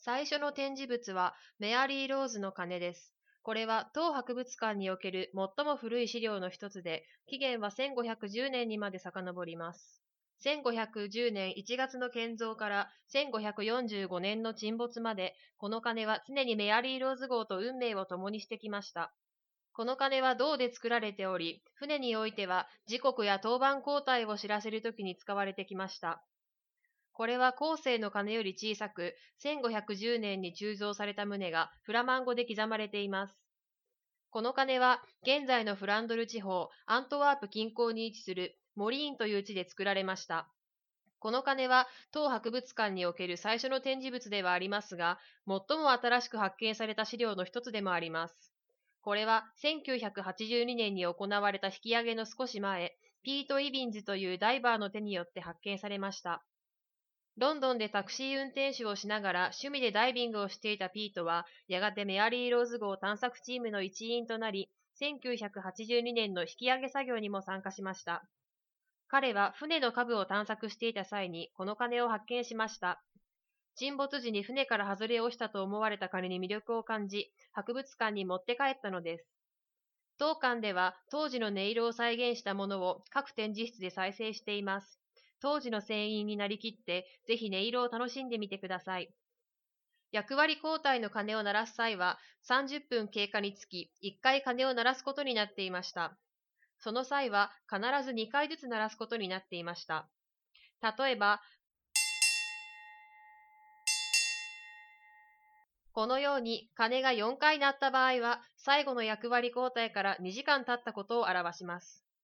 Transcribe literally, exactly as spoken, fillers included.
最初の展示物はメアリー・ローズの鐘です。これは当博物館における最も古い資料の一つで、起源はせんごひゃくじゅうねんにまで遡ります。せんごひゃくじゅうねんいちがつの建造からせんごひゃくよんじゅうごねんの沈没まで、この鐘は常にメアリー・ローズ号と運命を共にしてきました。この鐘は銅で作られており、船においては時刻や当番交代を知らせるときに使われてきました。これは後世の鐘より小さく、せんごひゃくじゅうねんに鋳造された旨がフラマン語で刻まれています。この鐘は現在のフランドル地方アントワープ近郊に位置するモリーンという地で作られました。この鐘は当博物館における最初の展示物ではありますが、最も新しく発見された資料の一つでもあります。これはせんきゅうひゃくはちじゅうにねんに行われた引き上げの少し前、ピート・イビンズというダイバーの手によって発見されました。ロンドンでタクシー運転手をしながら趣味でダイビングをしていたピートは、やがてメアリー・ローズ号探索チームの一員となり、せんきゅうひゃくはちじゅうにねんの引き上げ作業にも参加しました。彼は船の下部を探索していた際にこの鐘を発見しました。沈没時に船から外れ落ちたと思われた鐘に魅力を感じ、博物館に持って帰ったのです。当館では当時の音色を再現したものを各展示室で再生しています。当時の船員になりきって、ぜひ音色を楽しんでみてください。役割交代の鐘を鳴らす際は、さんじゅっぷん経過につきいっかい鐘を鳴らすことになっていました。その際は必ずにかいずつ鳴らすことになっていました。例えば、このように鐘がよんかい鳴った場合は、最後の役割交代からにじかん経ったことを表します。